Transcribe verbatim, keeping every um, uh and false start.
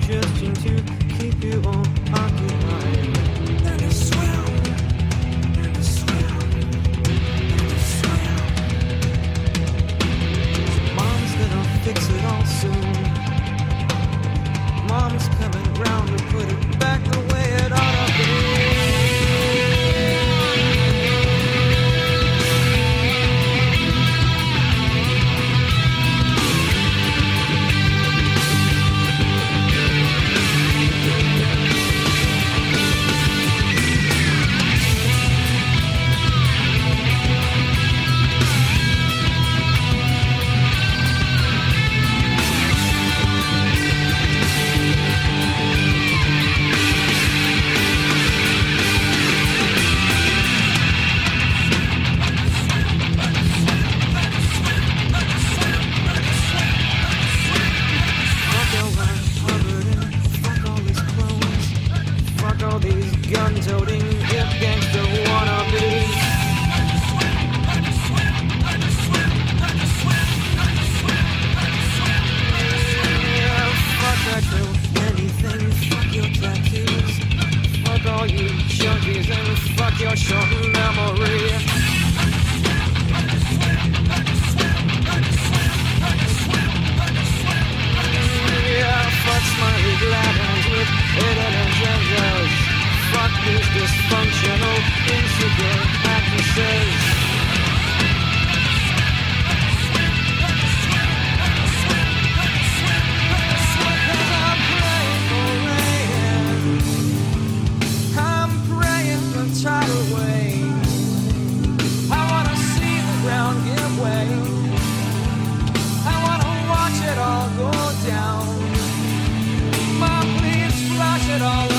drifting to keep you all occupied. And a swell, and a swell, and a swell. Mom's gonna fix it all soon. Mom's coming round to put it back the way it ought to be. Gun-toting, hip gangster wannabes. Yeah, fuck that crew, anything, fuck your tattoos. Fuck all you junkies and fuck your short memory. Yeah, fuck smiley glad hands with hidden agendas. Fuck these dysfunctional, insecure actresses. Cause I'm praying for rain. I'm praying for tidal wave. I wanna see the ground give way. I wanna watch it all go down. Mom, please flush it all